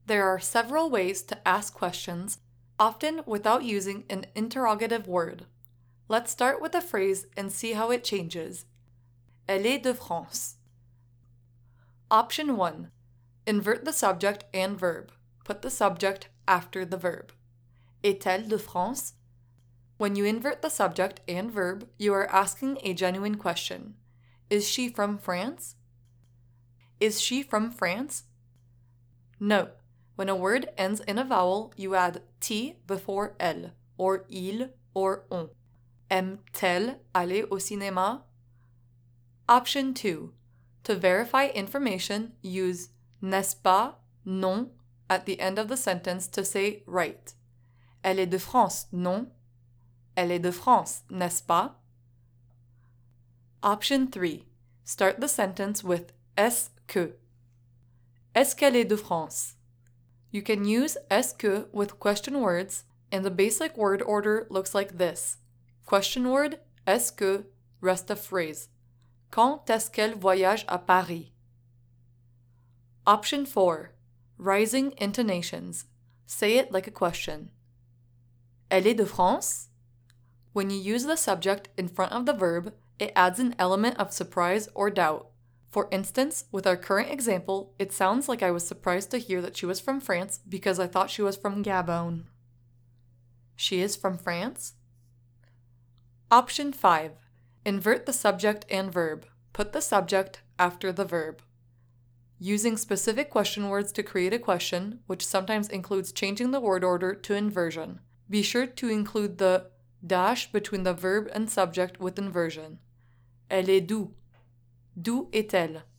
There are several ways to ask questions, often without using an interrogative word. Let's start with a phrase and see how it changes. Elle est de France. Option 1. Invert the subject and verb. Put the subject after the verb. Est-elle de France? When you invert the subject and verb, you are asking a genuine question. Is she from France? Is she from France? Note, when a word ends in a vowel, you add T before elle, or il, or on. Aime-t-elle aller au cinéma? Option 2. To verify information, use n'est-ce pas, non, at the end of the sentence to say right. Elle est de France, non? Elle est de France, n'est-ce pas? Option 3. Start the sentence with est-ce que. Est-ce qu'elle est de France? You can use est-ce que with question words, and the basic word order looks like this. Question word, est-ce que, rest of phrase. Quand est-ce qu'elle voyage à Paris? Option 4. Rising intonations. Say it like a question. Elle est de France? When you use the subject in front of the verb, it adds an element of surprise or doubt. For instance, with our current example, it sounds like I was surprised to hear that she was from France because I thought she was from Gabon. She is from France? Option 5. Invert the subject and verb. Put the subject after the verb. Using specific question words to create a question, which sometimes includes changing the word order to inversion. Be sure to include the dash between the verb and subject with inversion. Elle est d'où? D'où est-elle?